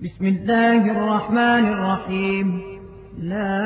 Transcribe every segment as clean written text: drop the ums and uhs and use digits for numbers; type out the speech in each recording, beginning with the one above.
بسم الله الرحمن الرحيم. لا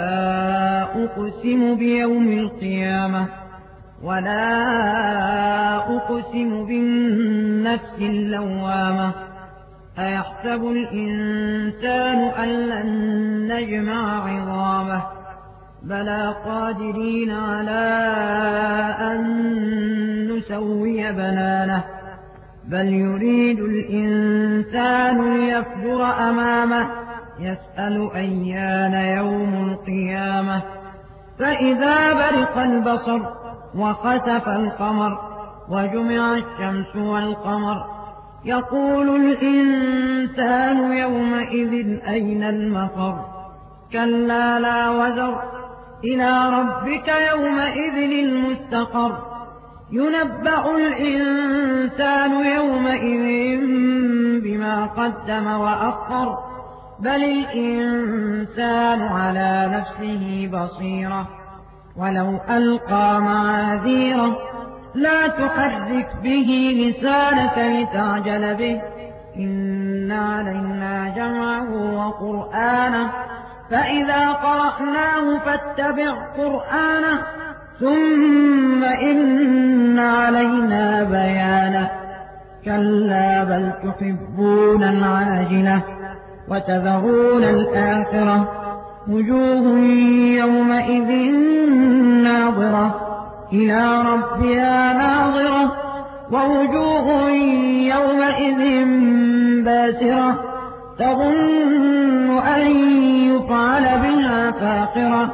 أقسم بيوم القيامة ولا أقسم بالنفس اللوامة. أيحسب الإنسان أن لن نجمع عظامه بلى قادرين على أن نسوي بنانه بل يريد الإنسان ليفجر أمامه يسأل أيان يوم القيامة. فإذا برق البصر وخسف القمر وجمع الشمس والقمر يقول الإنسان يومئذ أين المفر. كلا لا وزر إلى ربك يومئذ المستقر. ينبأ الإنسان يومئذ بما قدم وأخر بل الإنسان على نفسه بصيرة ولو ألقى معاذيره لا تحرك به لسانك لتعجل به إن علينا جمعه وقرآنه فإذا قرأناه فاتبع قرآنه ثم إن علينا بيانه. كلا بل تحبون العاجلة وتذرون الآخرة وجوه يومئذ ناظرة إلى ربها ناظرة ووجوه يومئذ باسرة تظن أن يفعل بها فاقرة.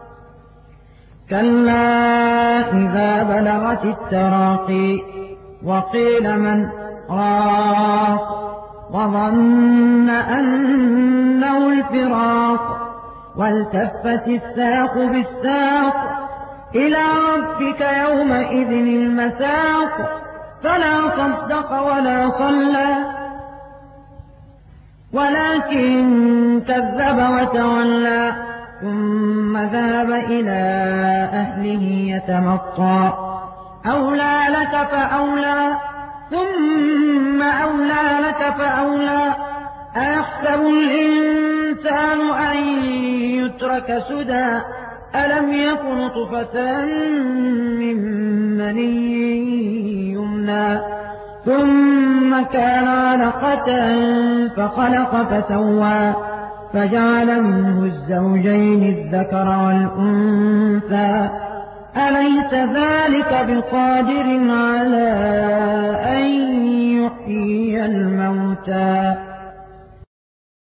كلا إذا بلغت التراقي وقيل من راق وظن أنه الفراق والتفت الساق بالساق إلى ربك يومئذ المساق. فلا صدق ولا صلى ولكن كذب وتولى ثم ذهب إلى أهله يتمطى. أولى لك فأولى ثم أولى لك فأولى. أيحسب الإنسان أن يترك سدى ألم يكن نطفة من مني يمنى ثم كان علقة فخلق فسوى فجعل منه الزوجين الذكر والأنثى. أليس ذلك بقادر على أن يحيي الموتى